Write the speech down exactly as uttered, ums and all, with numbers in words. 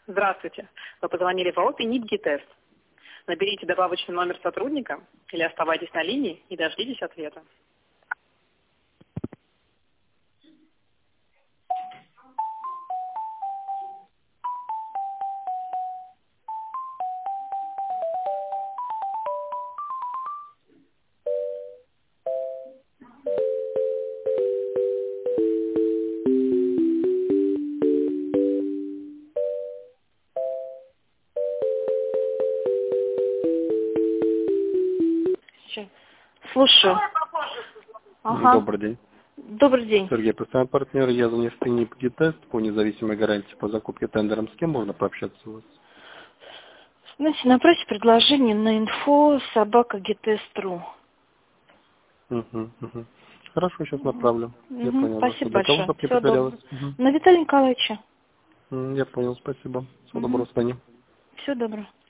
Здравствуйте. Вы позвонили в АО «Пенит-Гитест». Наберите добавочный номер сотрудника или оставайтесь на линии и дождитесь ответа. Сейчас. Слушаю. Ага. Добрый день. Добрый день. Сергей, постоянный партнер. Я звоню в Пенит-Гитест по независимой гарантии по закупке тендером. С кем можно пообщаться у вас? Знаете, направьте предложение на инфо собака гитест.ру. Угу, угу. Хорошо, сейчас направлю. Угу. Я понял. Спасибо До кого, большое. чтоб не Всего повторялось? доброго. Угу. На Виталия Николаевича. Я понял, спасибо. Всего Угу. доброго, свидания. Всего доброго.